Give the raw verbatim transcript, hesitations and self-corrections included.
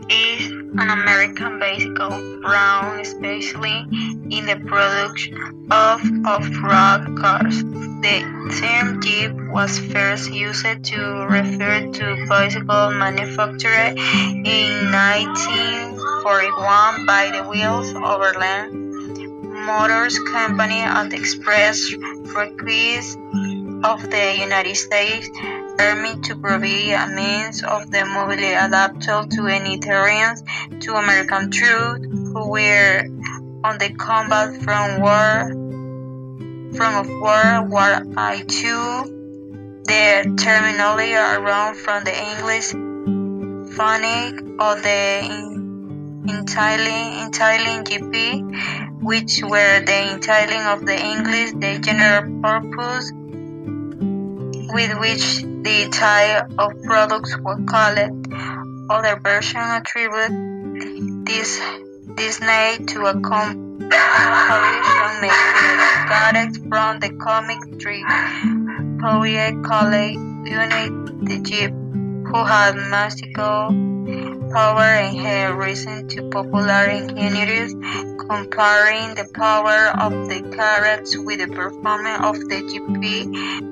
is an American bicycle brand, especially in the production of off-road cars. The term Jeep was first used to refer to bicycle manufactured in nineteen forty-one by the Wheels Overland Motors Company at the express request of the United States Army to provide a means of the mobility adapted to any terrains to American troops who were on the combat from war from World War Two. The terminology around from the English phonic or the Italian Italian G P, which were the Italian of the English, the general purpose with which the type of products were called. Other versions attribute this this name to a compilation made characters from the comic strip poet called Unit the Jeep, who had mystical power and had risen to popular engineers, comparing the power of the characters with the performance of the G P